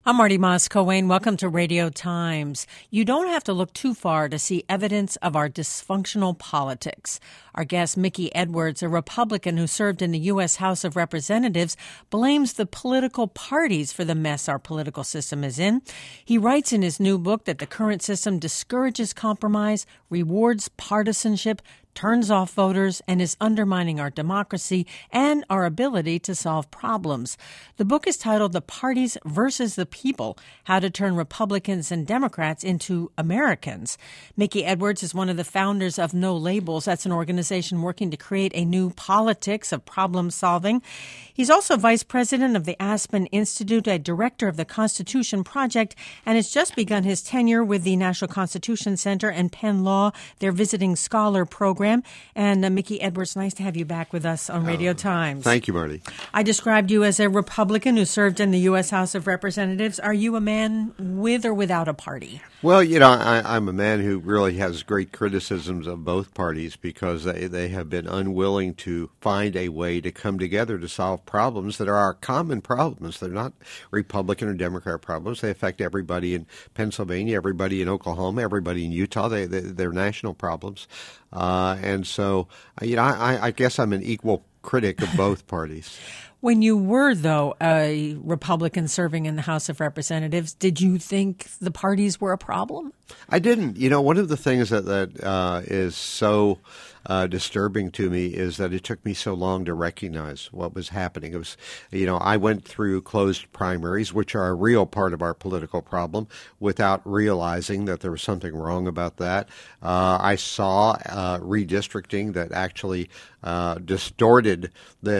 I'm Marty Moss-Coane. Welcome to Radio Times. You don't have to look too far to see evidence of our dysfunctional politics. Our guest, Mickey Edwards, a Republican who served in the U.S. House of Representatives, blames the political parties for the mess our political system is in. He writes in his new book that the current system discourages compromise, rewards partisanship, turns off voters, and is undermining our democracy and our ability to solve problems. The book is titled The Parties versus the People, How to Turn Republicans and Democrats into Americans. Mickey Edwards is one of the founders of No Labels. That's an organization working to create a new politics of problem solving. He's also vice president of the Aspen Institute, a director of the Constitution Project, and has just begun his tenure with the National Constitution Center and Penn Law, their visiting scholar program. And Mickey Edwards, nice to have you back with us on Radio Times. Thank you, Marty. I described you as a Republican who served in the U.S. House of Representatives. Are you a man with or without a party? Well, you know, I'm a man who really has great criticisms of both parties because they have been unwilling to find a way to come together to solve problems that are our common problems. They're not Republican or Democrat problems. They affect everybody in Pennsylvania, everybody in Oklahoma, everybody in Utah. They're national problems. And so, you know, I guess I'm an equal critic of both parties. When you were, though, a Republican serving in the House of Representatives, did you think the parties were a problem? I didn't. You know, one of the things that is so disturbing to me is that it took me so long to recognize what was happening. It was, you know, I went through closed primaries, which are a real part of our political problem, without realizing that there was something wrong about that. I saw redistricting that actually distorted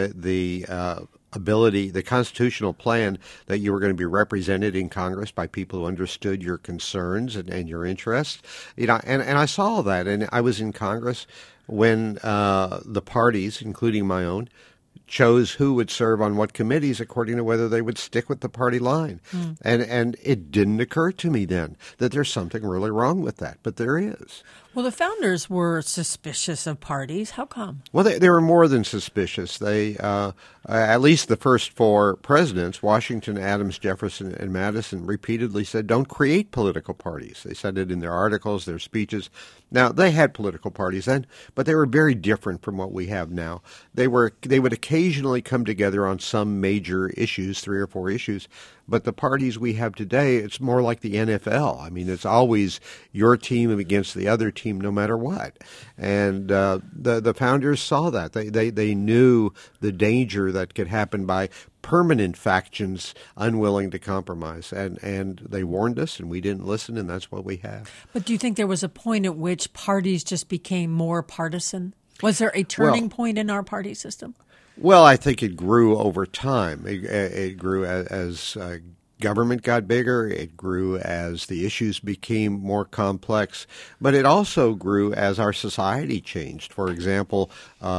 the ability, the constitutional plan that you were going to be represented in Congress by people who understood your concerns and your interests. You know, and I saw all that, and I was in Congress when the parties, including my own, chose who would serve on what committees according to whether they would stick with the party line. And it didn't occur to me then that there's something really wrong with that, but there is. Well, the founders were suspicious of parties. How come? Well, they were more than suspicious. They, at least the first four presidents, Washington, Adams, Jefferson, and Madison, repeatedly said, don't create political parties. They said it in their articles, their speeches. Now, they had political parties then, but they were very different from what we have now. They would occasionally come together on some major issues, 3 or 4 issues, but the parties we have today, it's more like the NFL. I mean, it's always your team against the other team, no matter what. And the founders saw that. They knew the danger that could happen by permanent factions unwilling to compromise. And they warned us, and we didn't listen, and that's what we have. But do you think there was a point at which parties just became more partisan? Was there a turning point in our party system? Well, I think it grew over time. It grew as government got bigger. It grew as the issues became more complex. But it also grew as our society changed. For example,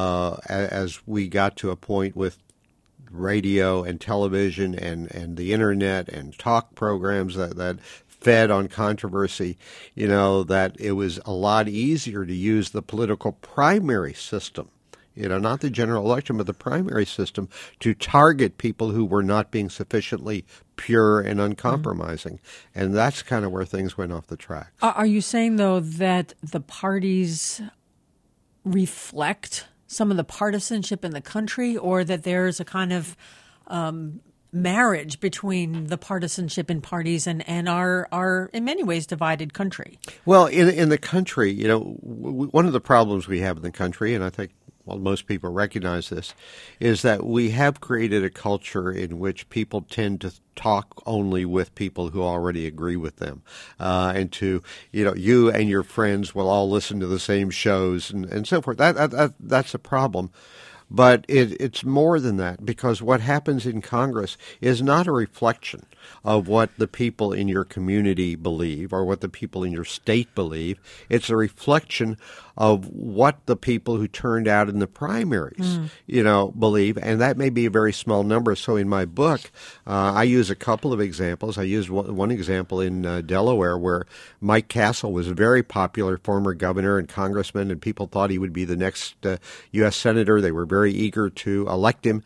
as we got to a point with radio and television and the internet and talk programs that fed on controversy, you know, that it was a lot easier to use the political primary system, you know, not the general election, but the primary system, to target people who were not being sufficiently pure and uncompromising. And that's kind of where things went off the track. Are you saying, though, that the parties reflect some of the partisanship in the country, or that there's a kind of marriage between the partisanship in parties and our in many ways divided country? Well, in the country, you know, one of the problems we have in the country, and I think most people recognize this, is that we have created a culture in which people tend to talk only with people who already agree with them. And to, you know, you and your friends will all listen to the same shows and so forth. That's a problem. But it's more than that, because what happens in Congress is not a reflection of what the people in your community believe or what the people in your state believe. It's a reflection of what the people who turned out in the primaries, you know, believe, and that may be a very small number. So in my book, I use a couple of examples. I use one example in Delaware where Mike Castle was a very popular former governor and congressman, and people thought he would be the next U.S. senator. They were very eager to elect him.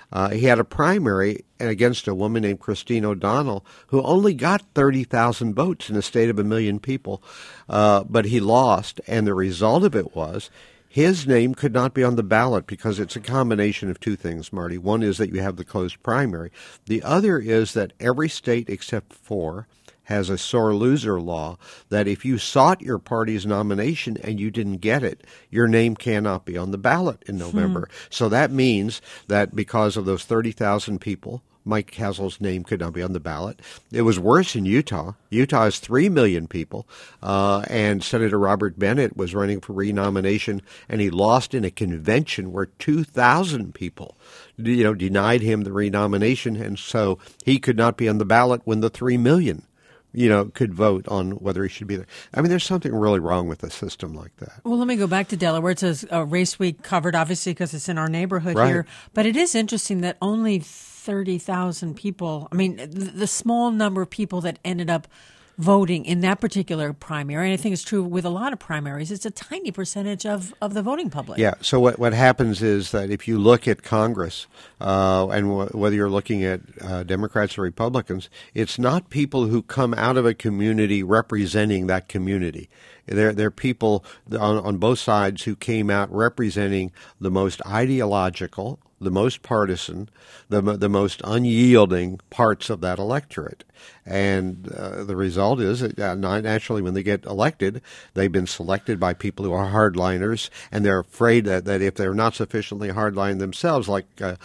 He had a primary against a woman named Christine O'Donnell, who only got 30,000 votes in a state of 1 million people, but he lost, and the result of it was his name could not be on the ballot because it's a combination of two things, Marty. One is that you have the closed primary. The other is that every state except 4 has a sore loser law that if you sought your party's nomination and you didn't get it, your name cannot be on the ballot in November. So that means that because of those 30,000 people, Mike Castle's name could not be on the ballot. It was worse in Utah. Utah has 3 million people, and Senator Robert Bennett was running for renomination, and he lost in a convention where 2,000 people, denied him the renomination, and so he could not be on the ballot when the 3 million could vote on whether he should be there. I mean, there's something really wrong with a system like that. Well, let me go back to Delaware. It's a race we covered, obviously, because it's in our neighborhood here. But it is interesting that only 30,000 people, I mean, the small number of people that ended up voting in that particular primary, and I think it's true with a lot of primaries, it's a tiny percentage of the voting public. Yeah, so what happens is that if you look at Congress, and whether you're looking at Democrats or Republicans, it's not people who come out of a community representing that community. They're people on both sides who came out representing the most ideological, the most partisan, the most unyielding parts of that electorate. And the result is that naturally when they get elected, they've been selected by people who are hardliners, and they're afraid that if they're not sufficiently hardline themselves, like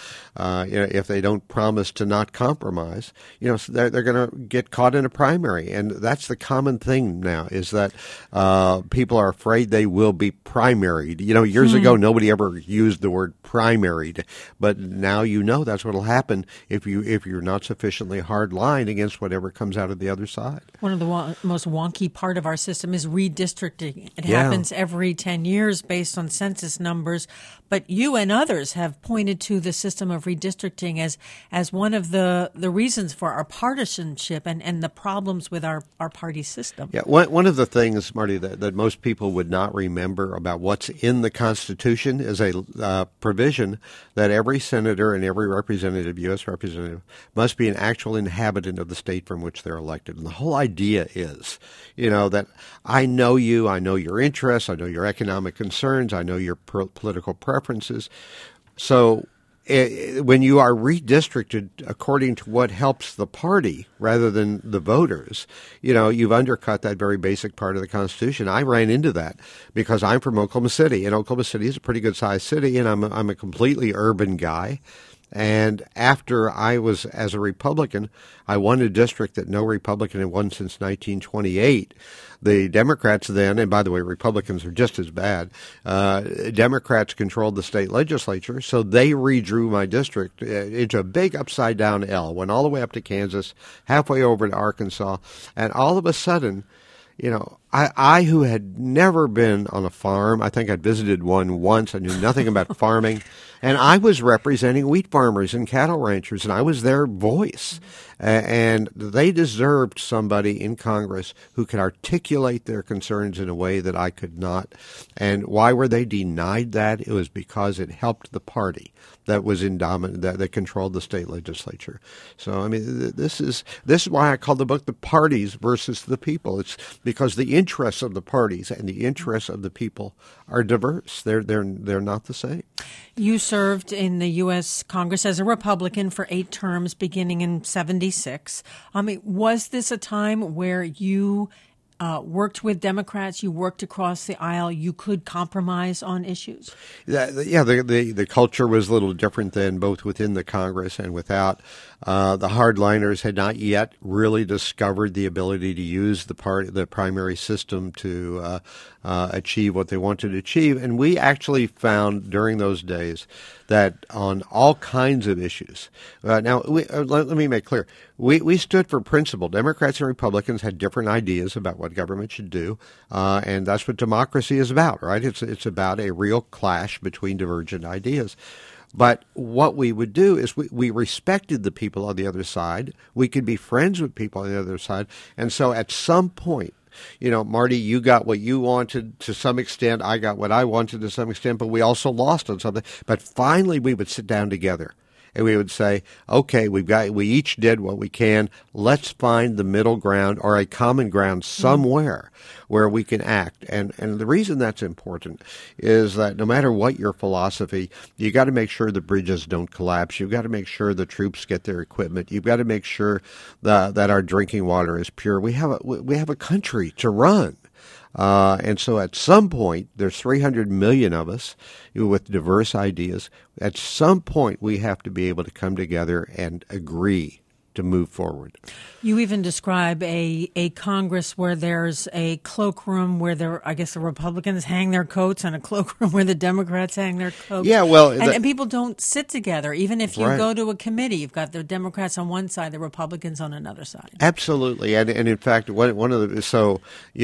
if they don't promise to not compromise, they're going to get caught in a primary. And that's the common thing now, is that people are afraid they will be primaried. Years ago, nobody ever used the word primaried, but now that's what will happen if you're not sufficiently hardline against whatever comes out of the other side. One of the most wonky part of our system is redistricting. It happens every 10 years based on census numbers, but you and others have pointed to the system of redistricting as one of the reasons for our partisanship and the problems with our party system. Yeah, one of the things, Marty, that most people would not remember about what's in the Constitution is a provision that every senator and every representative, U.S. representative, must be an actual inhabitant of the state from which they're elected. And the whole idea is, that I know you, I know your interests, I know your economic concerns, I know your political preferences. So when you are redistricted according to what helps the party rather than the voters, you've undercut that very basic part of the Constitution. I ran into that because I'm from Oklahoma City, and Oklahoma City is a pretty good-sized city, and I'm a completely urban guy. And after I was, as a Republican, I won a district that no Republican had won since 1928. The Democrats then, and by the way, Republicans are just as bad, Democrats controlled the state legislature, so they redrew my district into a big upside-down L, went all the way up to Kansas, halfway over to Arkansas, and all of a sudden, I who had never been on a farm, I think I'd visited one once, I knew nothing about farming, and I was representing wheat farmers and cattle ranchers, and I was their voice. And they deserved somebody in Congress who could articulate their concerns in a way that I could not. And why were they denied that? It was because it helped the party that was that controlled the state legislature. So, I mean, this is why I call the book "The Parties versus the People." It's because the interests of the parties and the interests of the people are diverse. They're not the same. You served in the U.S. Congress as a Republican for 8 terms, beginning in '76. I mean, was this a time where you worked with Democrats, you worked across the aisle, you could compromise on issues? The culture was a little different then, both within the Congress and without. The hardliners had not yet really discovered the ability to use the primary system to achieve what they wanted to achieve. And we actually found during those days that on all kinds of issues. Let me make clear. We stood for principle. Democrats and Republicans had different ideas about what government should do, and that's what democracy is about, right? It's about a real clash between divergent ideas. But what we would do is we respected the people on the other side. We could be friends with people on the other side. And so at some point, Marty, you got what you wanted to some extent. I got what I wanted to some extent, but we also lost on something. But finally, we would sit down together and we would say, okay, we each did what we can. Let's find the middle ground or a common ground somewhere where we can act. And the reason that's important is that no matter what your philosophy, you got to make sure the bridges don't collapse. You've got to make sure the troops get their equipment. You've got to make sure that our drinking water is pure. We have a country to run. And so at some point, there's 300 million of us with diverse ideas. At some point, we have to be able to come together and agree to move forward. You even describe a Congress where there's a cloakroom where the Republicans hang their coats and a cloakroom where the Democrats hang their coats. Yeah, well, and people don't sit together. Even if you go to a committee, you've got the Democrats on one side, the Republicans on another side. Absolutely, and in fact, one of the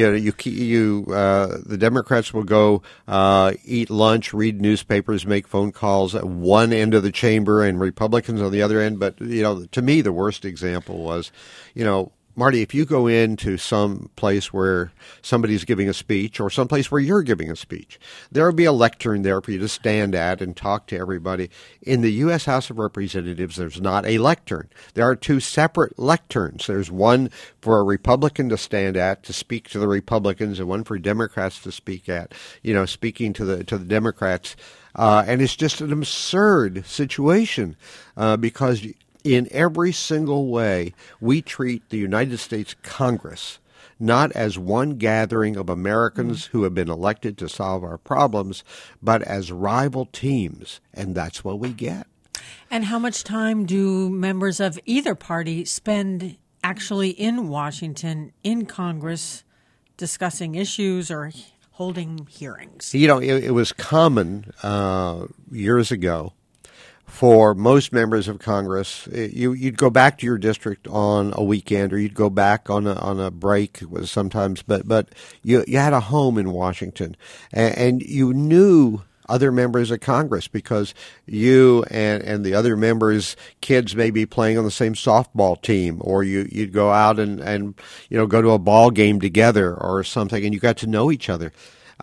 the Democrats will go eat lunch, read newspapers, make phone calls at one end of the chamber, and Republicans on the other end. But to me, the worst example was, Marty, if you go into some place where somebody's giving a speech or some place where you're giving a speech, there will be a lectern there for you to stand at and talk to everybody. In the U.S. House of Representatives, there's not a lectern. There are two separate lecterns. There's one for a Republican to stand at to speak to the Republicans and one for Democrats to speak at, speaking to the Democrats. And it's just an absurd situation because in every single way, we treat the United States Congress not as one gathering of Americans who have been elected to solve our problems, but as rival teams, and that's what we get. And how much time do members of either party spend actually in Washington, in Congress, discussing issues or holding hearings? It was common years ago for most members of Congress, you'd go back to your district on a weekend, or you'd go back on a break sometimes. But you had a home in Washington, and you knew other members of Congress because you and the other members' kids may be playing on the same softball team, or you'd go out and go to a ball game together or something, and you got to know each other.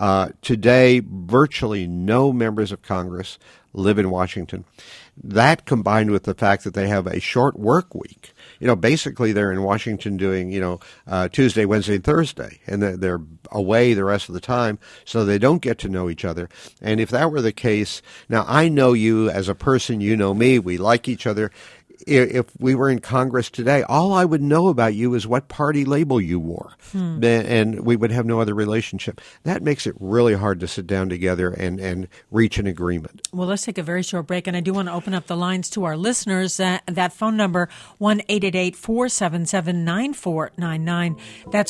Today, virtually no members of Congress live in Washington. That combined with the fact that they have a short work week, basically they're in Washington doing, Tuesday, Wednesday, and Thursday, and they're away the rest of the time, so they don't get to know each other. And if that were the case, now I know you as a person, you know me, we like each other. If we were in Congress today, all I would know about you is what party label you wore, and we would have no other relationship. That makes it really hard to sit down together and reach an agreement. Well, let's take a very short break, and I do want to open up the lines to our listeners. That phone number, 1-888-477-9499. That's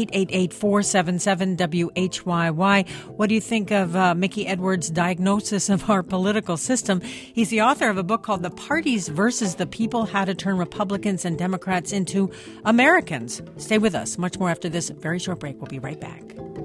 1-888-477-WHYY. What do you think of Mickey Edwards' diagnosis of our political system? He's the author of a book called The Parties versus the People, How to Turn Republicans and Democrats into Americans. Stay with us. Much more after this very short break. We'll be right back.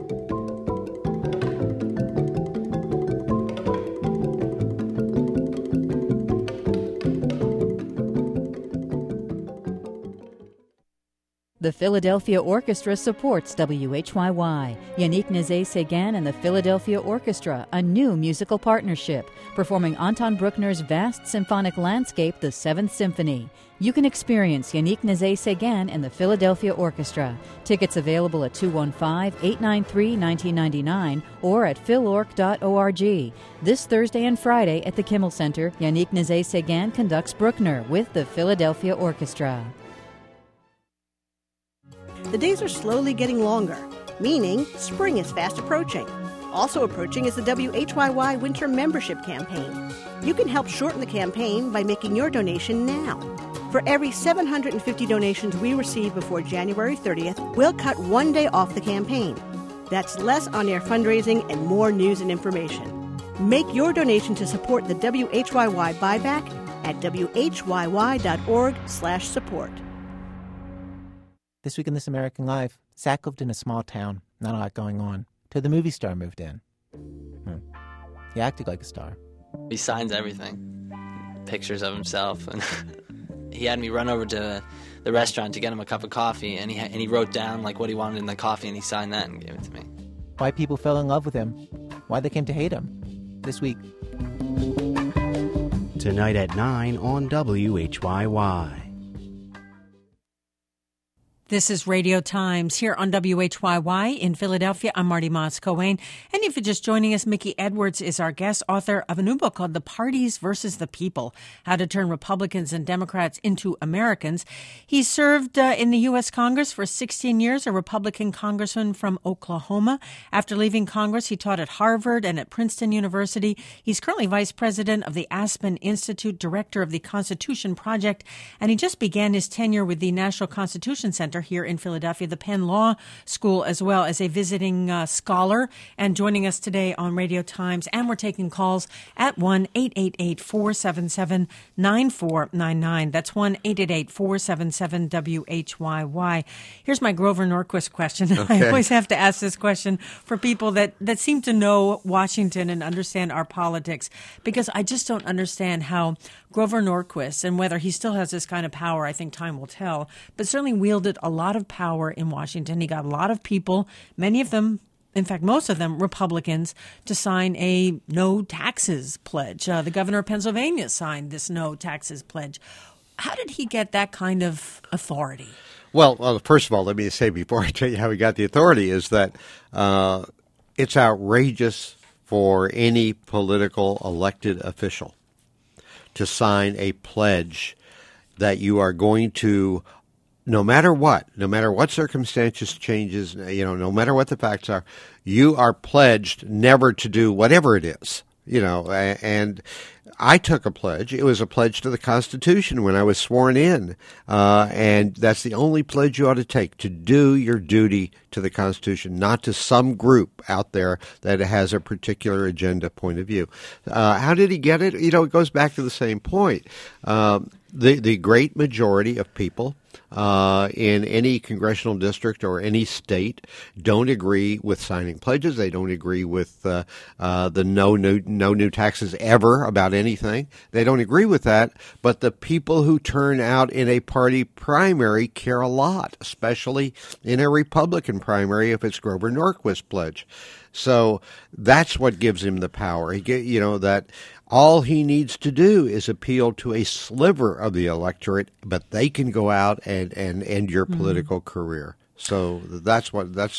The Philadelphia Orchestra supports WHYY. Yannick Nézet-Séguin and the Philadelphia Orchestra, a new musical partnership, performing Anton Bruckner's vast symphonic landscape, the Seventh Symphony. You can experience Yannick Nézet-Séguin and the Philadelphia Orchestra. Tickets available at 215-893-1999 or at philorc.org. This Thursday and Friday at the Kimmel Center, Yannick Nézet-Séguin conducts Bruckner with the Philadelphia Orchestra. The days are slowly getting longer, meaning spring is fast approaching. Also approaching is the WHYY Winter Membership Campaign. You can help shorten the campaign by making your donation now. For every 750 donations we receive before January 30th, we'll cut 1 day off the campaign. That's less on-air fundraising and more news and information. Make your donation to support the WHYY buyback at whyy.org/support. This week in This American Life, Zach lived in a small town, not a lot going on, till the movie star moved in. He acted like a star. He signs everything, pictures of himself, and he had me run over to the restaurant to get him a cup of coffee, and he wrote down like what he wanted in the coffee, and he signed that and gave it to me. Why people fell in love with him, why they came to hate him. This week. Tonight at 9 on WHYY. This is Radio Times here on WHYY in Philadelphia. I'm Marty Moss-Coane. And if you're just joining us, Mickey Edwards is our guest, author of a new book called The Parties versus the People, How to Turn Republicans and Democrats into Americans. He served in the U.S. Congress for 16 years, a Republican congressman from Oklahoma. After leaving Congress, he taught at Harvard and at Princeton University. He's currently vice president of the Aspen Institute, director of the Constitution Project, and he just began his tenure with the National Constitution Center here in Philadelphia, the Penn Law School, as well as a visiting scholar, and joining us today on Radio Times. And we're taking calls at 1-888-477-9499. That's 1-888-477-WHYY. Here's my Grover Norquist question. Okay. I always have to ask this question for people that seem to know Washington and understand our politics, because I just don't understand how Grover Norquist, and whether he still has this kind of power, I think time will tell, but certainly wielded a lot of power in Washington. He got a lot of people, many of them, in fact, most of them Republicans, to sign a no taxes pledge. The governor of Pennsylvania signed this no taxes pledge. How did he get that kind of authority? Well, first of all, let me say before I tell you how he got the authority is that it's outrageous for any political elected official to sign a pledge that you are going to, no matter what circumstances changes, no matter what the facts are, you are pledged never to do whatever it is, and I took a pledge. It was a pledge to the Constitution when I was sworn in, and that's the only pledge you ought to take, to do your duty to the Constitution, not to some group out there that has a particular agenda point of view. How did he get it? It goes back to the same point. The great majority of people in any congressional district or any state don't agree with signing pledges. They don't agree with the no new taxes ever about anything. They don't agree with that. But the people who turn out in a party primary care a lot, especially in a Republican primary if it's Grover Norquist's pledge. So that's what gives him the power. That all he needs to do is appeal to a sliver of the electorate, but they can go out and end your political career. So that's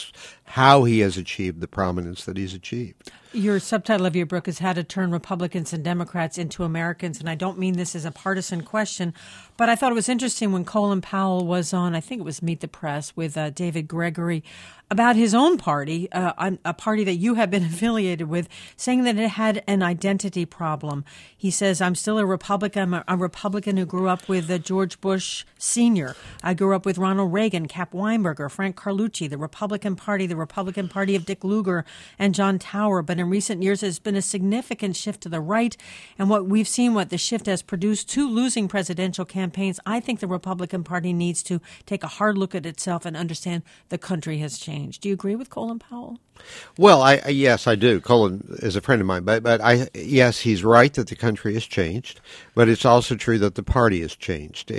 how he has achieved the prominence that he's achieved. Your subtitle of your book is How to Turn Republicans and Democrats into Americans, and I don't mean this as a partisan question, but I thought it was interesting when Colin Powell was on, I think it was Meet the Press, with David Gregory, about his own party, a party that you have been affiliated with, saying that it had an identity problem. He says, I'm still a Republican. I'm a Republican who grew up with George Bush Sr. I grew up with Ronald Reagan, Cap Weinberger, Frank Carlucci, the Republican Party of Dick Lugar and John Tower. But in recent years, there's been a significant shift to the right. And what we've seen, what the shift has produced, two losing presidential campaigns. I think the Republican Party needs to take a hard look at itself and understand the country has changed. Do you agree with Colin Powell? Well, yes, I do. Colin is a friend of mine, but yes, he's right that the country has changed, but it's also true that the party has changed.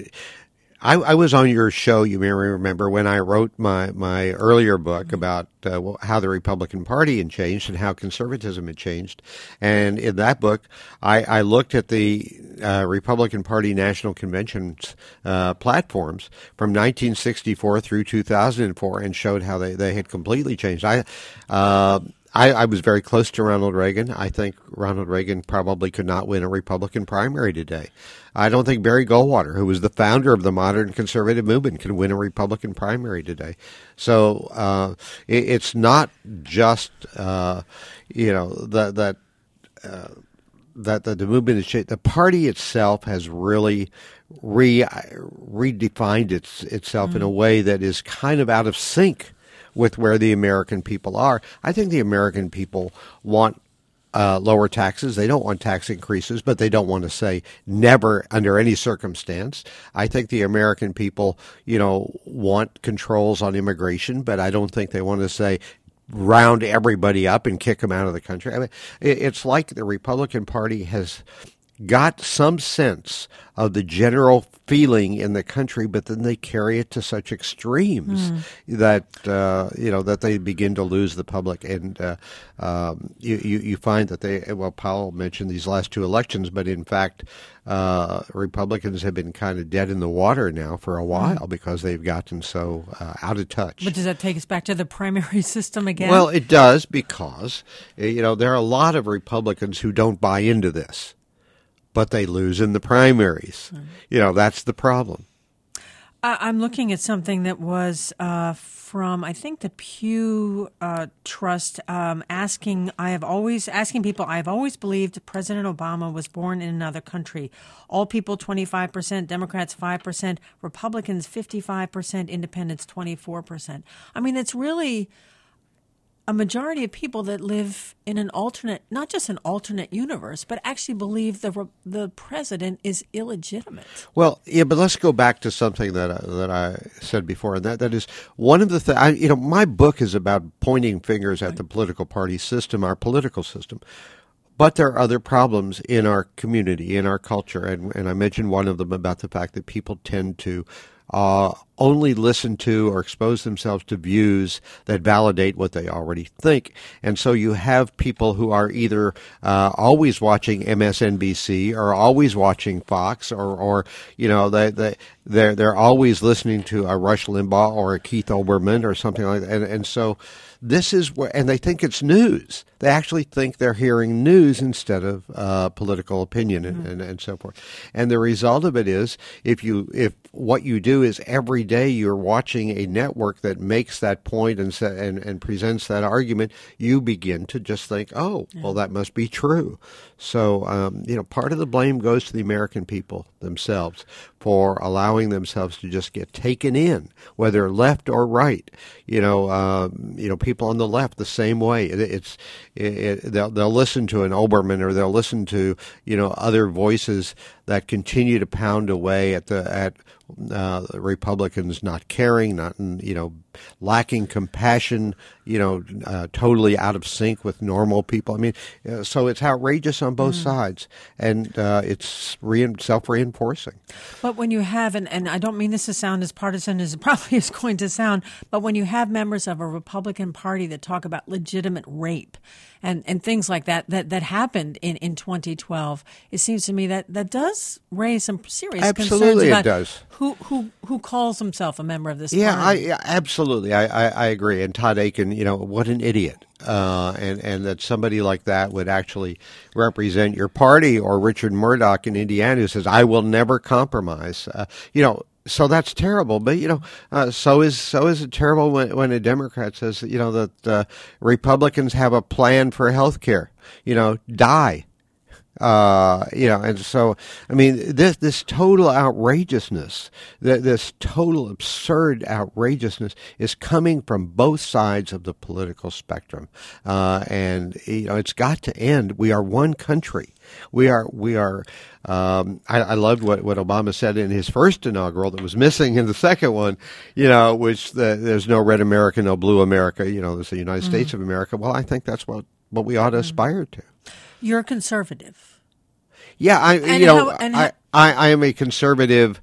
I was on your show, you may remember, when I wrote my earlier book about how the Republican Party had changed and how conservatism had changed. And in that book, I looked at the Republican Party National Convention's platforms from 1964 through 2004 and showed how they had completely changed. I was very close to Ronald Reagan. I think Ronald Reagan probably could not win a Republican primary today. I don't think Barry Goldwater, who was the founder of the modern conservative movement, can win a Republican primary today. So it's not just that the movement has changed. The party itself has really redefined itself in a way that is kind of out of sync with where the American people are. I think the American people want lower taxes. They don't want tax increases, but they don't want to say never under any circumstance. I think the American people, want controls on immigration, but I don't think they want to say round everybody up and kick them out of the country. I mean, it's like the Republican Party has got some sense of the general feeling in the country, but then they carry it to such extremes that that they begin to lose the public. And you find that Powell mentioned these last two elections, but in fact, Republicans have been kind of dead in the water now for a while because they've gotten so out of touch. But does that take us back to the primary system again? Well, it does, because there are a lot of Republicans who don't buy into this, but they lose in the primaries. That's the problem. I'm looking at something that was from, I think, the Pew Trust, asking people, I have always believed President Obama was born in another country. All people, 25%, Democrats, 5%, Republicans, 55%, Independents, 24%. I mean, it's really a majority of people that live in an alternate, not just an alternate universe, but actually believe the president is illegitimate. Well, yeah, but let's go back to something that I said before, and that is one of the things. My book is about pointing fingers at the political party system, our political system. But there are other problems in our community, in our culture, and I mentioned one of them about the fact that people tend to only listen to or expose themselves to views that validate what they already think. And so you have people who are either always watching MSNBC or always watching Fox, or they're always listening to a Rush Limbaugh or a Keith Olbermann or something like that. And so this is where, and they think it's news. They actually think they're hearing news instead of political opinion and so forth. And the result of it is, if what you do is every day you're watching a network that makes that point and presents that argument, you begin to just think, well, that must be true. So, part of the blame goes to the American people themselves for allowing themselves to just get taken in, whether left or right. People on the left the same way. They'll listen to an Olbermann, or they'll listen to other voices that continue to pound away at Republicans not caring, not lacking compassion, totally out of sync with normal people. I mean, so it's outrageous on both sides, and it's self-reinforcing. But when you have, and I don't mean this to sound as partisan as it probably is going to sound, but when you have members of a Republican Party that talk about legitimate rape and things like that happened in 2012, it seems to me that does raise some serious concerns about it does. Who calls himself a member of this party. Yeah, absolutely. I agree. And Todd Akin, what an idiot. And that somebody like that would actually represent your party, or Richard Murdoch in Indiana, who says, I will never compromise. So that's terrible. But, so is it terrible when a Democrat says, that Republicans have a plan for health care, die. And so, I mean, this total outrageousness, this total absurd outrageousness is coming from both sides of the political spectrum. And it's got to end. We are one country. We are, I loved what Obama said in his first inaugural that was missing in the second one, which there's no red America, no blue America, there's the United States of America. Well, I think that's what we ought to aspire to. You're a conservative. Yeah, I am a conservative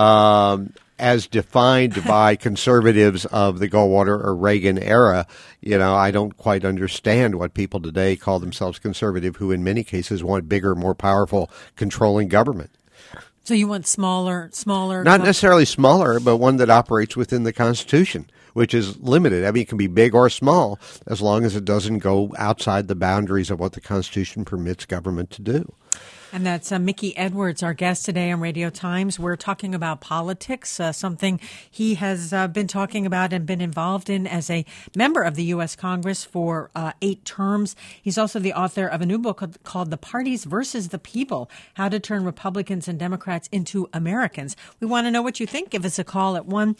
as defined by conservatives of the Goldwater or Reagan era. I don't quite understand what people today call themselves conservative, who in many cases want bigger, more powerful, controlling government. So you want smaller? Not necessarily smaller, but one that operates within the Constitution, which is limited. I mean, it can be big or small as long as it doesn't go outside the boundaries of what the Constitution permits government to do. And that's Mickey Edwards, our guest today on Radio Times. We're talking about politics, something he has been talking about and been involved in as a member of the U.S. Congress for 8 terms. He's also the author of a new book called The Parties versus the People, How to Turn Republicans and Democrats into Americans. We want to know what you think. Give us a call at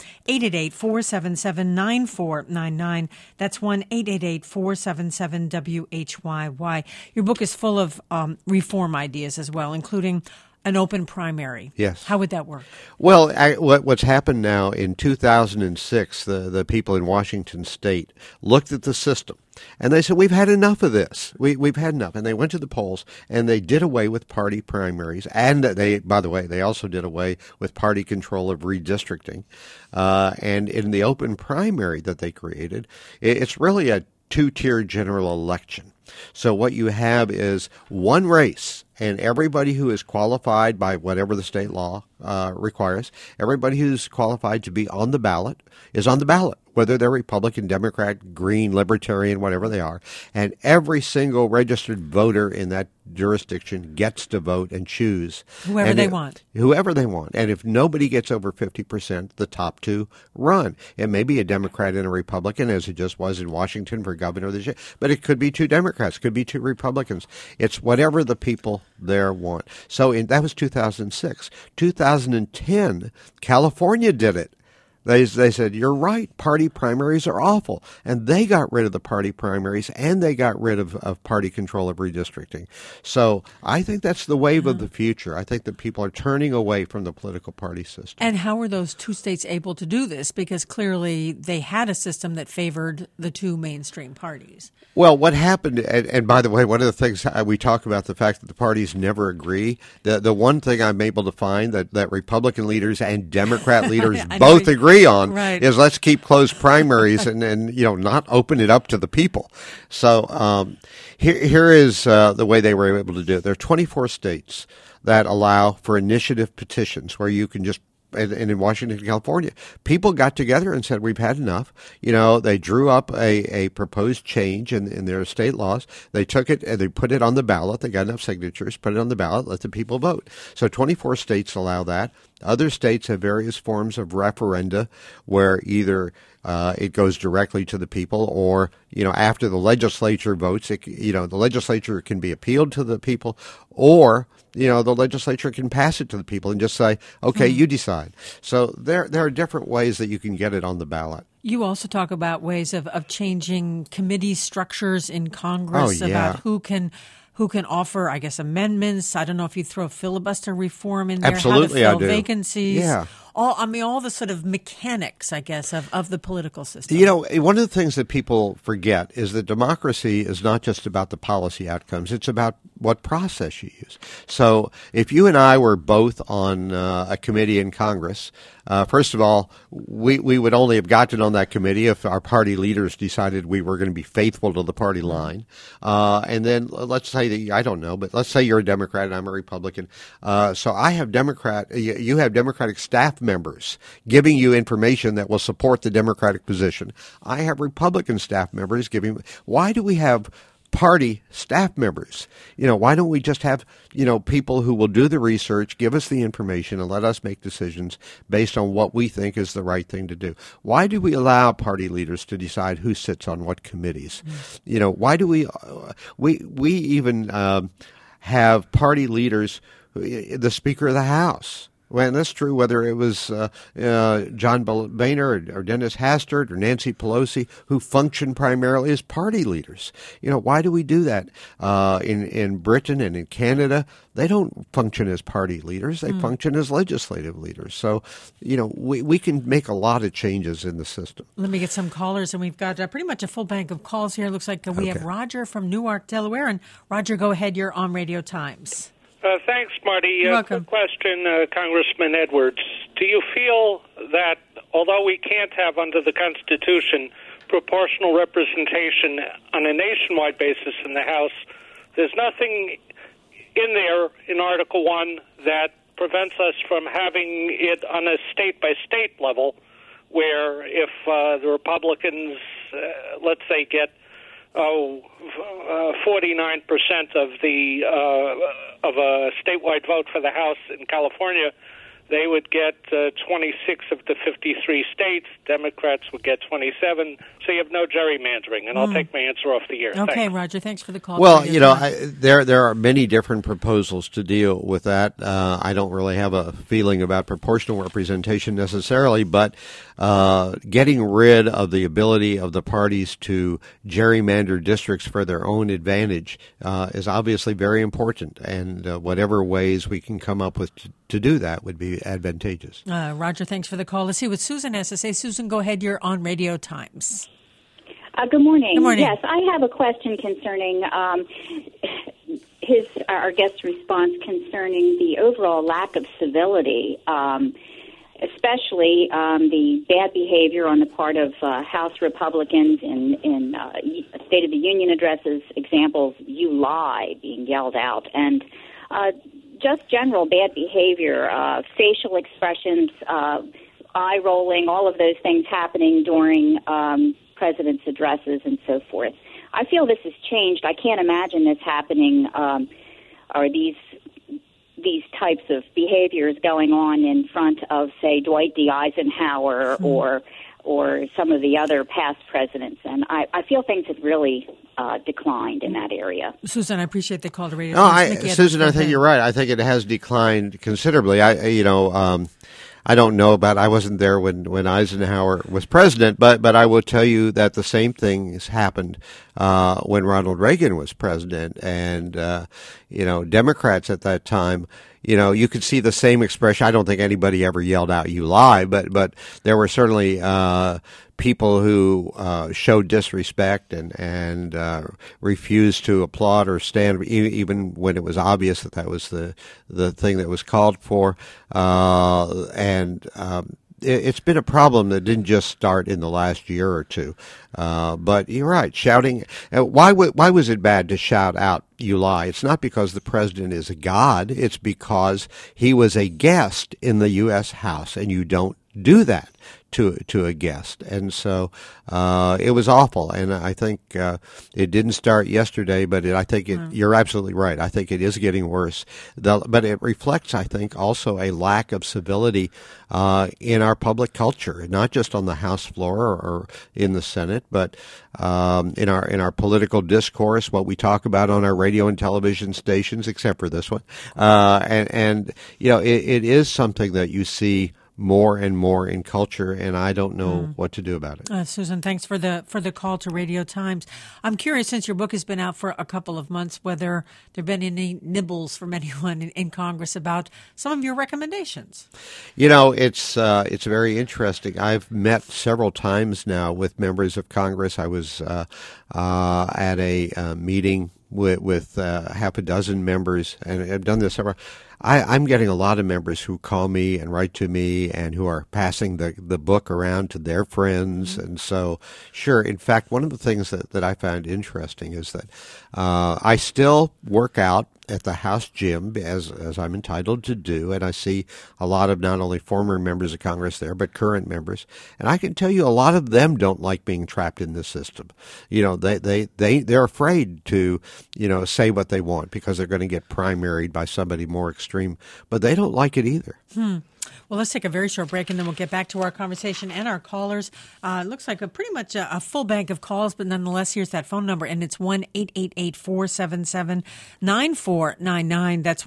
1-888-477-9499. That's 1-888-477-WHYY. Your book is full of reform ideas as well, including An open primary. Yes. How would that work? Well, what's happened now in 2006, the people in Washington State looked at the system and they said, we've had enough of this. We've had enough. And they went to the polls and they did away with party primaries. And by the way, they also did away with party control of redistricting. And in the open primary that they created, it's really a two-tier general election. So what you have is one race, and everybody who is qualified by whatever the state law requires, everybody who's qualified to be on the ballot is on the ballot, whether they're Republican, Democrat, Green, Libertarian, whatever they are. And every single registered voter in that jurisdiction gets to vote and choose. Whoever they want. Whoever they want. And if nobody gets over 50%, the top two run. It may be a Democrat and a Republican, as it just was in Washington for governor this year, but it could be two Democrats, could be two Republicans. It's whatever the people there want. So that was 2006. 2010, California did it. They said, you're right, party primaries are awful. And they got rid of the party primaries and they got rid of party control of redistricting. So I think that's the wave of the future. I think that people are turning away from the political party system. And how were those two states able to do this? Because clearly they had a system that favored the two mainstream parties. Well, what happened, and by the way, one of the things we talk about, the fact that the parties never agree, the one thing I'm able to find that Republican leaders and Democrat leaders both agree on is let's keep closed primaries and not open it up to the people. So here is the way they were able to do it. There are 24 states that allow for initiative petitions where you can just, and in Washington, California, people got together and said, we've had enough. They drew up a proposed change in their state laws. They took it and they put it on the ballot. They got enough signatures, put it on the ballot, let the people vote. So 24 states allow that. Other states have various forms of referenda where either it goes directly to the people or, after the legislature votes, the legislature can be appealed to the people or, the legislature can pass it to the people and just say, okay, you decide. So there are different ways that you can get it on the ballot. You also talk about ways of changing committee structures in Congress, about who can offer, I guess, amendments. I don't know if you throw filibuster reform in there. Absolutely, how to I fill do. Vacancies. Yeah. All the sort of mechanics, I guess, of the political system. One of the things that people forget is that democracy is not just about the policy outcomes. It's about what process you use. So if you and I were both on a committee in Congress, first of all, we would only have gotten on that committee if our party leaders decided we were going to be faithful to the party line. And then let's say that, I don't know, but let's say you're a Democrat and I'm a Republican. So I have you have Democratic staff members giving you information that will support the Democratic position. I have Republican staff members giving. Why do we have party staff members? Why don't we just have, people who will do the research, give us the information, and let us make decisions based on what we think is the right thing to do? Why do we allow party leaders to decide who sits on what committees? Why do we even have party leaders, the Speaker of the House? Well, and that's true whether it was John Boehner or Dennis Hastert or Nancy Pelosi, who function primarily as party leaders. Why do we do that? In Britain and in Canada, they don't function as party leaders. They function as legislative leaders. So, we can make a lot of changes in the system. Let me get some callers, and we've got pretty much a full bank of calls here. It looks like we have Roger from Newark, Delaware. And Roger, go ahead. You're on Radio Times. Thanks, Marty. You're welcome. Quick question, Congressman Edwards. Do you feel that although we can't have under the Constitution proportional representation on a nationwide basis in the House, there's nothing in there in Article 1 that prevents us from having it on a state-by-state level where if the Republicans, let's say, get 49% of a statewide vote for the House in California, they would get 26 of the 53 states. Democrats would get 27. So you have no gerrymandering. And I'll take my answer off the air. Okay, Thanks. Roger, thanks for the call. Well, there are many different proposals to deal with that. I don't really have a feeling about proportional representation necessarily, but getting rid of the ability of the parties to gerrymander districts for their own advantage is obviously very important, and whatever ways we can come up with to do that would be advantageous. Roger, thanks for the call. Let's see what Susan has to say. Susan, go ahead. You're on Radio Times. Good morning. Good morning. Yes, I have a question concerning our guest's response concerning the overall lack of civility, especially the bad behavior on the part of House Republicans in State of the Union addresses, examples, "you lie," being yelled out, and just general bad behavior, facial expressions, eye rolling, all of those things happening during president's addresses and so forth. I feel this has changed. I can't imagine this happening, or these types of behaviors going on in front of, say, Dwight D. Eisenhower or some of the other past presidents. And I feel things have really declined in that area. Susan, I appreciate the call to Radio. Susan, I think you're right. I think it has declined considerably. I don't know about. I wasn't there when Eisenhower was president, but I will tell you that the same thing has happened when Ronald Reagan was president, and Democrats at that time. You could see the same expression. I don't think anybody ever yelled out, "You lie," but there were certainly people who showed disrespect and refused to applaud or stand, even when it was obvious that was the thing that was called for. It's been a problem that didn't just start in the last year or two. But you're right, shouting. Why was it bad to shout out, "You lie"? It's not because the president is a god. It's because he was a guest in the U.S. House, and you don't do that to a guest. And so it was awful. And I think it didn't start yesterday, but you're absolutely right. I think it is getting worse. But it reflects, I think, also a lack of civility in our public culture, not just on the House floor or in the Senate, but in our political discourse, what we talk about on our radio and television stations, except for this one. It is something that you see more and more in culture, and I don't know what to do about it. Susan, thanks for the call to Radio Times. I'm curious, since your book has been out for a couple of months, whether there have been any nibbles from anyone in Congress about some of your recommendations. It's very interesting. I've met several times now with members of Congress. I was at a meeting with half a dozen members, and I've done this several. I'm getting a lot of members who call me and write to me and who are passing the book around to their friends. And so, sure, in fact, one of the things that I found interesting is that I still work out at the House gym, as I'm entitled to do, and I see a lot of not only former members of Congress there, but current members. And I can tell you a lot of them don't like being trapped in this system. They're afraid to, say what they want because they're going to get primaried by somebody more extreme, but they don't like it either. Well, let's take a very short break, and then we'll get back to our conversation and our callers. It looks like pretty much a full bank of calls, but nonetheless, here's that phone number, and it's 1-888-477-9499. That's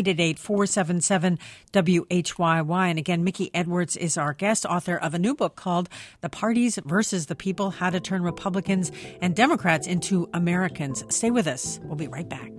1-888-477-WHYY. And again, Mickey Edwards is our guest, author of a new book called The Parties versus the People, How to Turn Republicans and Democrats into Americans. Stay with us. We'll be right back.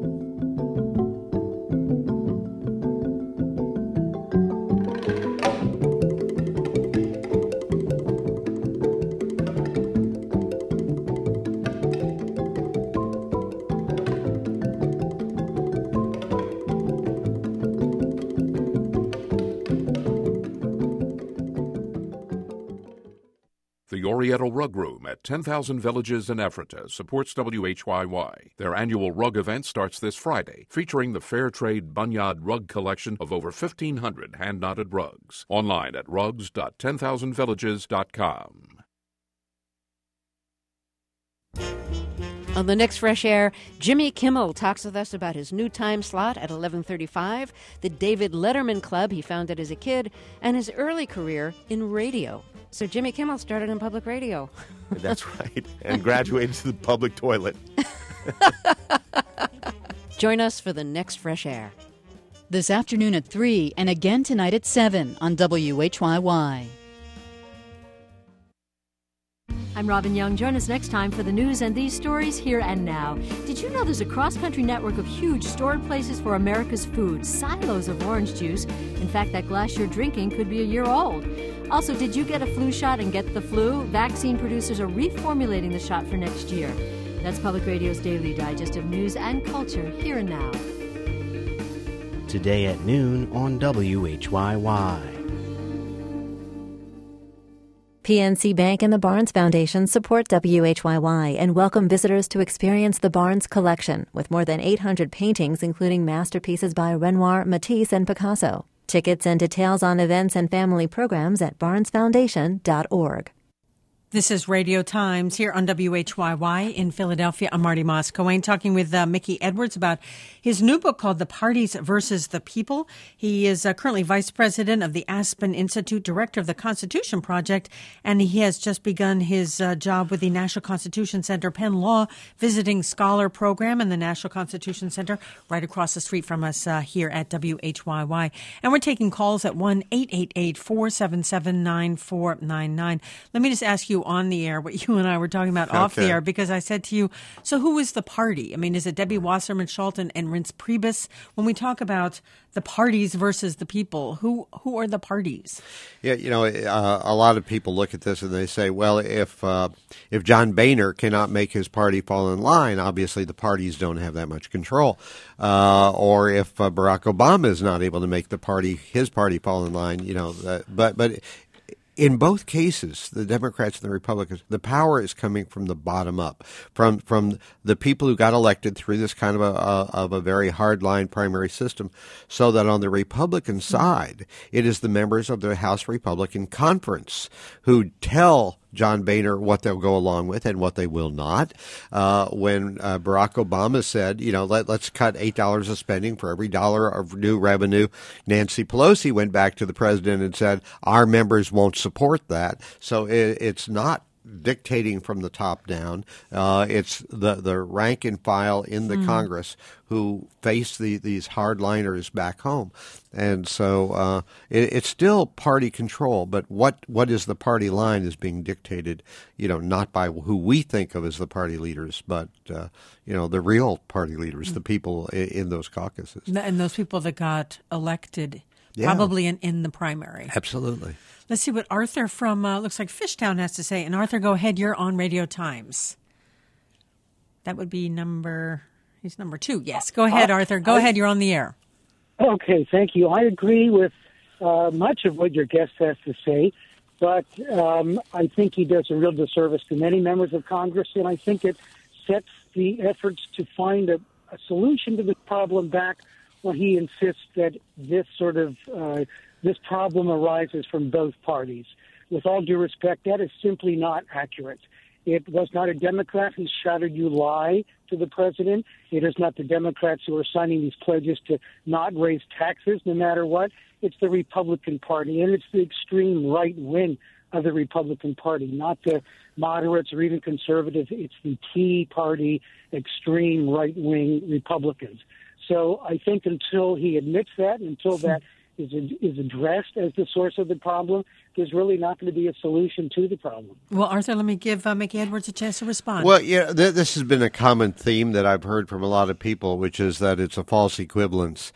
The Oriental Rug Room at 10,000 Villages in Ephrata supports WHYY. Their annual rug event starts this Friday, featuring the Fair Trade Bunyad Rug collection of over 1,500 hand-knotted rugs. Online at rugs.10000villages.com. On the next Fresh Air, Jimmy Kimmel talks with us about his new time slot at 11:35, the David Letterman Club he founded as a kid, and his early career in radio. So Jimmy Kimmel started in public radio. That's right, and graduated to the public toilet. Join us for the next Fresh Air. This afternoon at 3 and again tonight at 7 on WHYY. I'm Robin Young. Join us next time for the news and these stories here and now. Did you know there's a cross-country network of huge stored places for America's food, silos of orange juice? In fact, that glass you're drinking could be a year old. Also, did you get a flu shot and get the flu? Vaccine producers are reformulating the shot for next year. That's Public Radio's daily digest of news and culture here and now. Today at noon on WHYY. PNC Bank and the Barnes Foundation support WHYY and welcome visitors to experience the Barnes Collection with more than 800 paintings, including masterpieces by Renoir, Matisse, and Picasso. Tickets and details on events and family programs at barnesfoundation.org. This is Radio Times here on WHYY in Philadelphia. I'm Marty Moss-Coane talking with Mickey Edwards about his new book called The Parties versus the People. He is currently vice president of the Aspen Institute, director of the Constitution Project, and he has just begun his job with the National Constitution Center Penn Law Visiting Scholar Program in the National Constitution Center right across the street from us here at WHYY. And we're taking calls at 1-888-477-9499. Let me just ask you on the air what you and I were talking about off the air, because I said to you, so who is the party? I mean, is it Debbie Wasserman Schultz and Reince Priebus? When we talk about the parties versus the people, who are the parties? Yeah, a lot of people look at this and they say, well, if John Boehner cannot make his party fall in line, obviously the parties don't have that much control. Or if Barack Obama is not able to make his party fall in line, but in both cases, the Democrats and the Republicans, the power is coming from the bottom up, from the people who got elected through this kind of a very hardline primary system, so that on the Republican side, it is the members of the House Republican Conference who tell John Boehner what they'll go along with and what they will not. When Barack Obama said, let's cut $8 of spending for every dollar of new revenue, Nancy Pelosi went back to the president and said, our members won't support that. So it's not dictating from the top down. It's the rank and file in the Congress who face these hardliners back home. And so it's still party control, but what is the party line is being dictated, not by who we think of as the party leaders, but, the real party leaders, the people in those caucuses. And those people that got elected probably in the primary. Absolutely. Let's see what Arthur from, looks like Fishtown has to say. And Arthur, go ahead. You're on Radio Times. That would be he's number 2. Yes. Go ahead, Arthur. Go ahead. You're on the air. Okay. Thank you. I agree with much of what your guest has to say, but I think he does a real disservice to many members of Congress, and I think it sets the efforts to find a solution to the problem back when he insists that this sort of this problem arises from both parties. With all due respect, that is simply not accurate. It was not a Democrat who shouted, "You lie," to the president. It is not the Democrats who are signing these pledges to not raise taxes no matter what. It's the Republican Party, and it's the extreme right wing of the Republican Party, not the moderates or even conservatives. It's the Tea Party, extreme right-wing Republicans. So I think until he admits that, until that is addressed as the source of the problem, there's really not going to be a solution to the problem. Well, Arthur, let me give Mickey Edwards a chance to respond. Well, this has been a common theme that I've heard from a lot of people, which is that it's a false equivalence.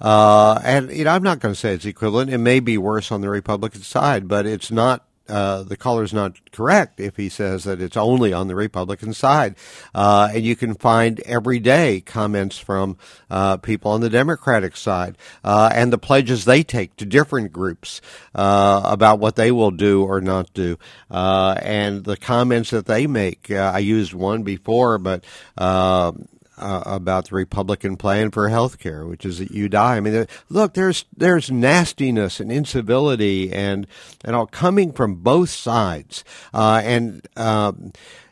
And I'm not going to say it's equivalent. It may be worse on the Republican side, but it's not. The caller's not correct if he says that it's only on the Republican side. And you can find every day comments from people on the Democratic side and the pledges they take to different groups about what they will do or not do. And the comments that they make, I used one before, but about the Republican plan for health care, which is that you die. I mean, look, there's nastiness and incivility and all coming from both sides.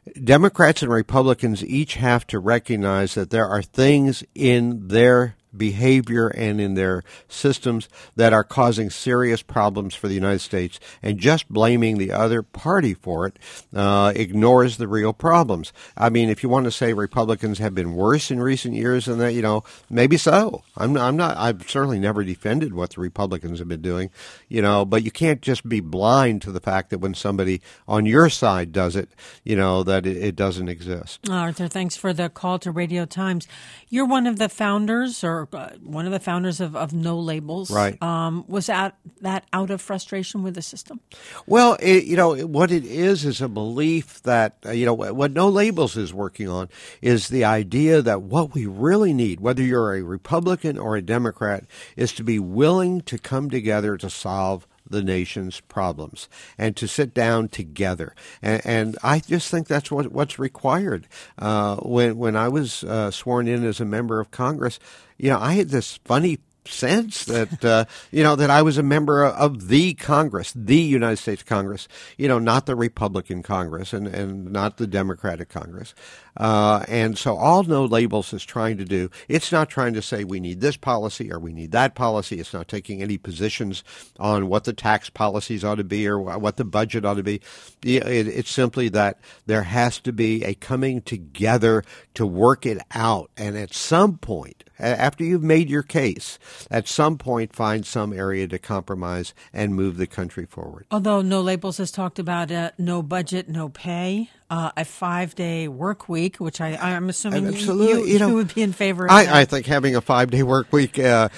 Democrats and Republicans each have to recognize that there are things in their behavior and in their systems that are causing serious problems for the United States, and just blaming the other party for it ignores the real problems. I mean, if you want to say Republicans have been worse in recent years than that, maybe so. I've certainly never defended what the Republicans have been doing, but you can't just be blind to the fact that when somebody on your side does it, that it doesn't exist. Arthur, thanks for the call to Radio Times. You're one of the founders, or one of the founders of No Labels. Right. Was that out of frustration with the system? Well, what it is a belief that, what No Labels is working on is the idea that what we really need, whether you're a Republican or a Democrat, is to be willing to come together to solve the nation's problems and to sit down together. And I just think that's what's required. When I was sworn in as a member of Congress, I had this funny sense that that I was a member of the Congress, the United States Congress, not the Republican Congress and not the Democratic Congress. And so all No Labels is trying to do, it's not trying to say we need this policy or we need that policy. It's not taking any positions on what the tax policies ought to be or what the budget ought to be. It's simply that there has to be a coming together to work it out. And at some point, after you've made your case, at some point find some area to compromise and move the country forward. Although No Labels has talked about no budget, no pay, a 5-day work week, which I'm assuming you would be in favor of. I think having a 5-day work week,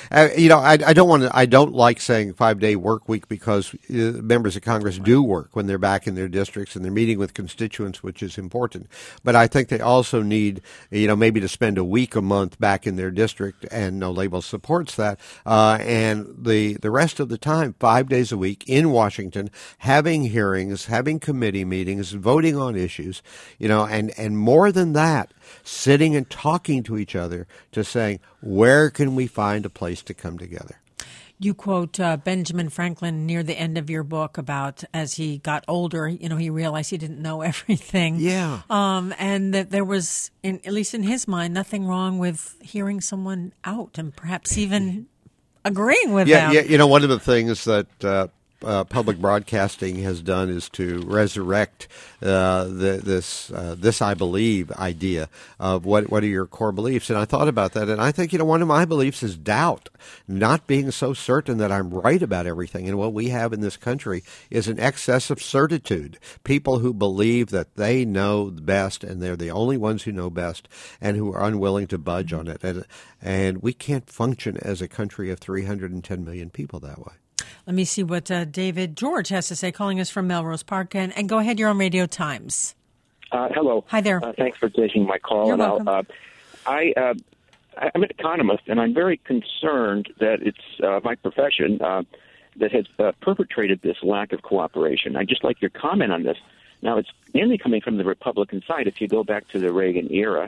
I don't like saying 5-day work week because members of Congress do work when they're back in their districts and they're meeting with constituents, which is important. But I think they also need, maybe to spend a week a month back in their district, and No Labels supports that. And the rest of the time, 5 days a week in Washington, having hearings, having committee meetings, voting on issues, and more than that, sitting and talking to each other to saying, where can we find a place to come together? You quote Benjamin Franklin near the end of your book about as he got older, he realized he didn't know everything. Yeah. And that there was, at least in his mind, nothing wrong with hearing someone out and perhaps even agreeing with them. Yeah, one of the things that public broadcasting has done is to resurrect this I believe idea of what are your core beliefs. And I thought about that, and I think one of my beliefs is doubt, not being so certain that I'm right about everything. And what we have in this country is an excess of certitude. People who believe that they know best and they're the only ones who know best, and who are unwilling to budge on it. And we can't function as a country of 310 million people that way. Let me see what David George has to say, calling us from Melrose Park. And go ahead, you're on Radio Times. Hello. Hi there. Thanks for taking my call. You're welcome. I'm an economist, and I'm very concerned that it's my profession that has perpetrated this lack of cooperation. I'd just like your comment on this. Now, it's mainly coming from the Republican side. If you go back to the Reagan era,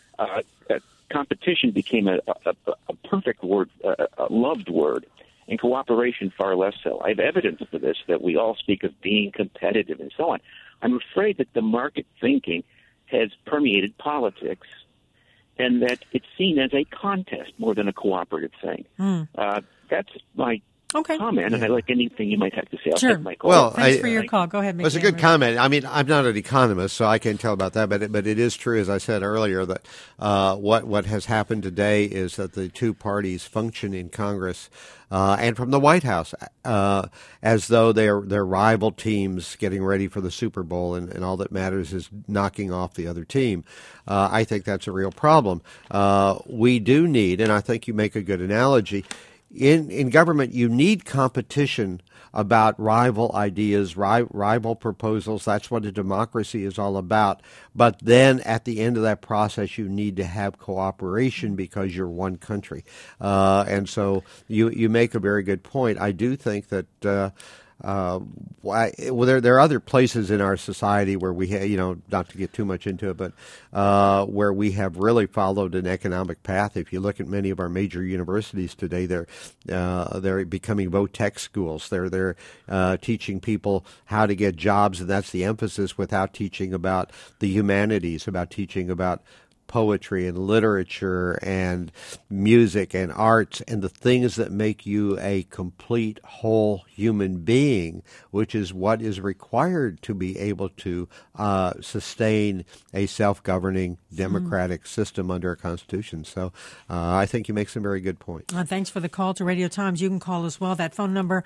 competition became a perfect word, a loved word, and cooperation far less so. I have evidence for this, that we all speak of being competitive and so on. I'm afraid that the market thinking has permeated politics, and that it's seen as a contest more than a cooperative thing. That's my comment, and I like anything you might have to say. I'll take my call. Well, thanks for your call. Go ahead, Mickey. It's a good comment. I mean, I'm not an economist, so I can't tell about that, but it is true, as I said earlier, that what has happened today is that the two parties function in Congress and from the White House as though they're rival teams getting ready for the Super Bowl, and all that matters is knocking off the other team. I think that's a real problem. We do need, and I think you make a good analogy, in government, you need competition about rival ideas, rival proposals. That's what a democracy is all about. But then at the end of that process, you need to have cooperation because you're one country. And so you make a very good point. I do think that there are other places in our society where we not to get too much into it, but where we have really followed an economic path. If you look at many of our major universities today, they're becoming vo-tech schools. They're teaching people how to get jobs, and that's the emphasis, without teaching about the humanities, about teaching about poetry and literature and music and arts and the things that make you a complete whole human being, which is what is required to be able to sustain a self-governing democratic system under a constitution. So I think you make some very good points. Thanks for the call to Radio Times. You can call as well. That phone number,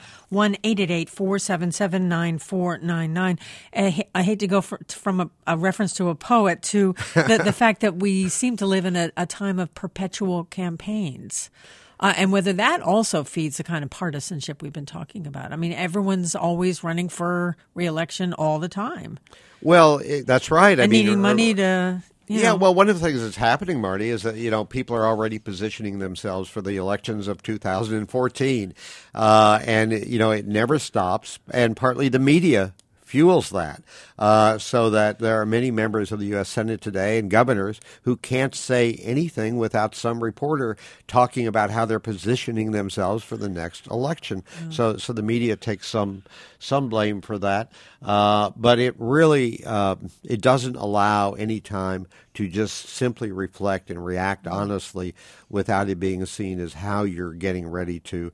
1-888-477-9499. I hate to go from a reference to a poet to the fact that we seem to live in a time of perpetual campaigns. And whether that also feeds the kind of partisanship we've been talking about. I mean, everyone's always running for re-election all the time. Well, that's right. And needing money to... Well, one of the things that's happening, Marty, is that, people are already positioning themselves for the elections of 2014. And, it never stops. And partly the media fuels that, so that there are many members of the U.S. Senate today and governors who can't say anything without some reporter talking about how they're positioning themselves for the next election. So the media takes some blame for that, but it really it doesn't allow any time to just simply reflect and react honestly without it being seen as how you're getting ready to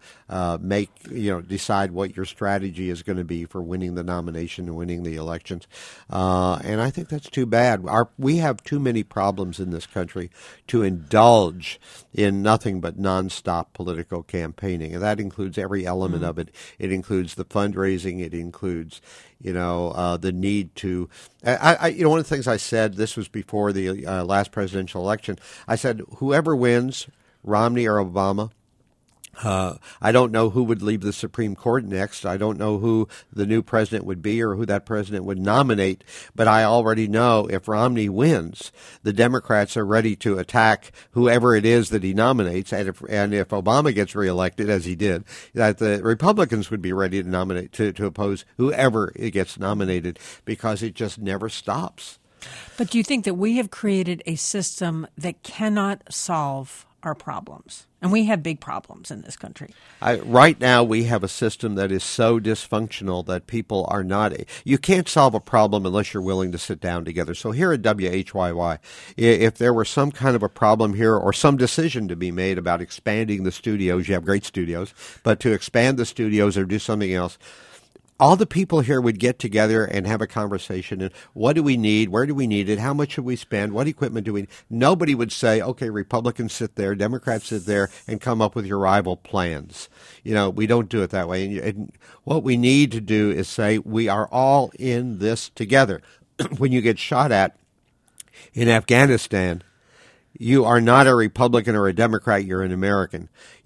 decide what your strategy is going to be for winning the nomination and winning the elections. And I think that's too bad. We have too many problems in this country to indulge in nothing but nonstop political campaigning. And that includes every element of it. It includes the fundraising. It includes the need to, one of the things I said, this was before the last presidential election, I said, whoever wins, Romney or Obama, I don't know who would leave the Supreme Court next. I don't know who the new president would be or who that president would nominate. But I already know if Romney wins, the Democrats are ready to attack whoever it is that he nominates. And if Obama gets reelected, as he did, that the Republicans would be ready to nominate to oppose whoever it gets nominated, because it just never stops. But do you think that we have created a system that cannot solve our problems? And we have big problems in this country. Right now, we have a system that is so dysfunctional that people are not... You can't solve a problem unless you're willing to sit down together. So here at WHYY, if there were some kind of a problem here or some decision to be made about expanding the studios, you have great studios, but to expand the studios or do something else, all the people here would get together and have a conversation. And what do we need? Where do we need it? How much should we spend? What equipment do we need? Nobody would say, okay, Republicans sit there, Democrats sit there, and come up with your rival plans. We don't do it that way. And what we need to do is say, we are all in this together. When you get shot at in Afghanistan, you are not a Republican or a Democrat. You're an American.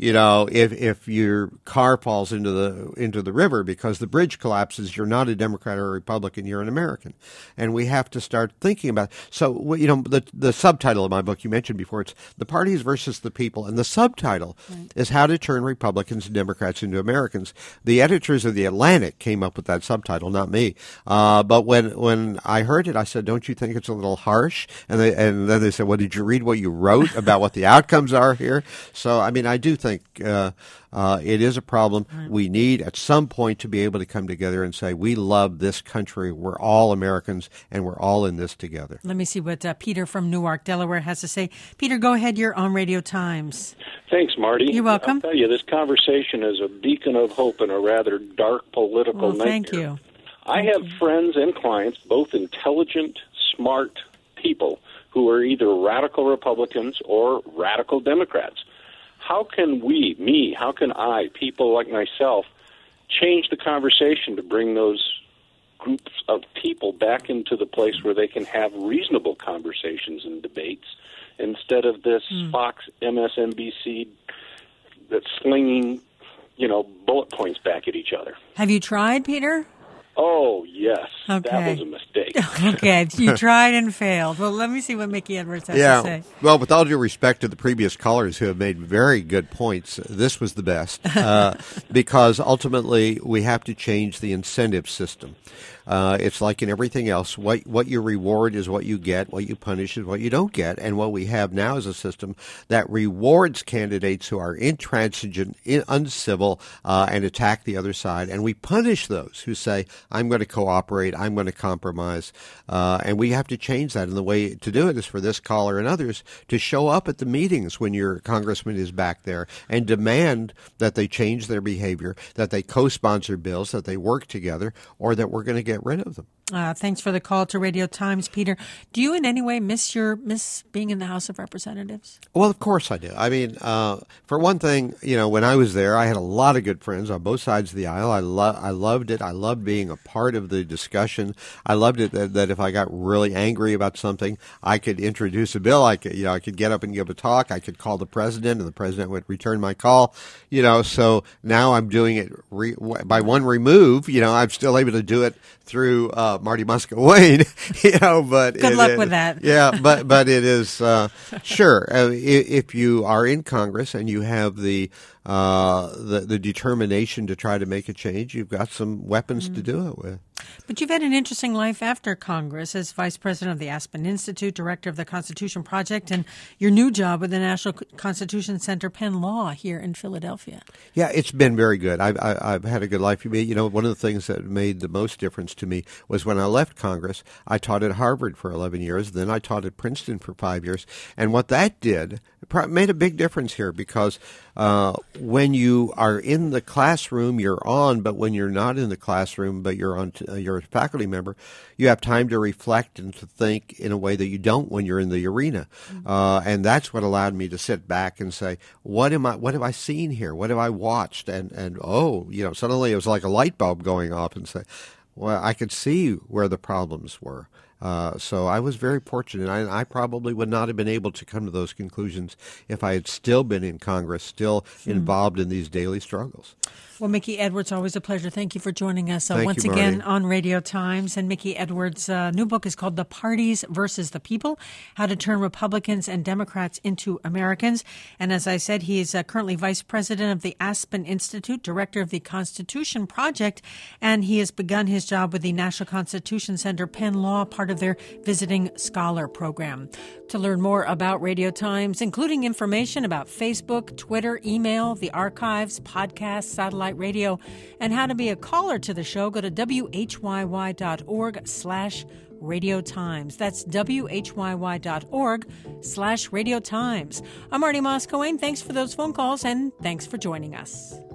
If your car falls into the river because the bridge collapses, you're not a Democrat or a Republican. You're an American, and we have to start thinking about. So, the subtitle of my book you mentioned before, it's "The Parties versus the People," and the subtitle is "How to Turn Republicans and Democrats into Americans." The editors of The Atlantic came up with that subtitle, not me. But when I heard it, I said, "Don't you think it's a little harsh?" And then they said, "Well, did you read what you wrote about what the outcomes are here?" So, I do think it is a problem. We need at some point to be able to come together and say, we love this country. We're all Americans, and we're all in this together. Let me see what Peter from Newark, Delaware has to say. Peter, go ahead. You're on Radio Times. Thanks, Marty. You're welcome. I'll tell you, this conversation is a beacon of hope in a rather dark political nightmare. Thank you. I have friends and clients, both intelligent, smart people, who are either radical Republicans or radical Democrats. How can how can I, people like myself, change the conversation to bring those groups of people back into the place where they can have reasonable conversations and debates instead of this Fox, MSNBC that's slinging, bullet points back at each other? Have you tried, Peter? Oh, yes. Okay. That was a mistake. Okay, you tried and failed. Well, let me see what Mickey Edwards has to say. Well, with all due respect to the previous callers who have made very good points, this was the best because ultimately we have to change the incentive system. It's like in everything else. What you reward is what you get. What you punish is what you don't get. And what we have now is a system that rewards candidates who are intransigent, uncivil, and attack the other side. And we punish those who say, I'm going to cooperate, I'm going to compromise. And we have to change that. And the way to do it is for this caller and others to show up at the meetings when your congressman is back there and demand that they change their behavior, that they co-sponsor bills, that they work together, or that we're going to get rid of them. Thanks for the call to Radio Times, Peter. Do you in any way miss being in the House of Representatives? Well, of course I do. I mean, for one thing, when I was there, I had a lot of good friends on both sides of the aisle. I loved it. I loved being a part of the discussion. I loved it that if I got really angry about something, I could introduce a bill. I could get up and give a talk. I could call the president, and the president would return my call. So now I'm doing it by one remove. I'm still able to do it through Marty Muscatwayne, but good luck with that. Yeah, but it is sure. If you are in Congress and you have the determination to try to make a change, you've got some weapons to do it with. But you've had an interesting life after Congress as vice president of the Aspen Institute, director of the Constitution Project, and your new job with the National Constitution Center Penn Law here in Philadelphia. Yeah, it's been very good. I've had a good life. One of the things that made the most difference to me was when I left Congress, I taught at Harvard for 11 years. Then I taught at Princeton for 5 years. And what that did made a big difference here because when you are in the classroom, you're on, but when you're not in the classroom, but you're a faculty member, you have time to reflect and to think in a way that you don't when you're in the arena. And that's what allowed me to sit back and say, what have I seen here? What have I watched? And suddenly it was like a light bulb going off and say, well, I could see where the problems were. So I was very fortunate. I probably would not have been able to come to those conclusions if I had still been in Congress, still involved in these daily struggles. Well, Mickey Edwards, always a pleasure. Thank you for joining us once again on Radio Times. And Mickey Edwards' new book is called The Parties versus the People, How to Turn Republicans and Democrats into Americans. And as I said, he is currently vice president of the Aspen Institute, director of the Constitution Project, and he has begun his job with the National Constitution Center Penn Law, part of their Visiting Scholar program. To learn more about Radio Times, including information about Facebook, Twitter, email, the archives, podcasts, satellite radio, and how to be a caller to the show, go to whyy.org/Radio Times. That's whyy.org/Radio Times. I'm Marty Muscatwayne. Thanks for those phone calls, and thanks for joining us.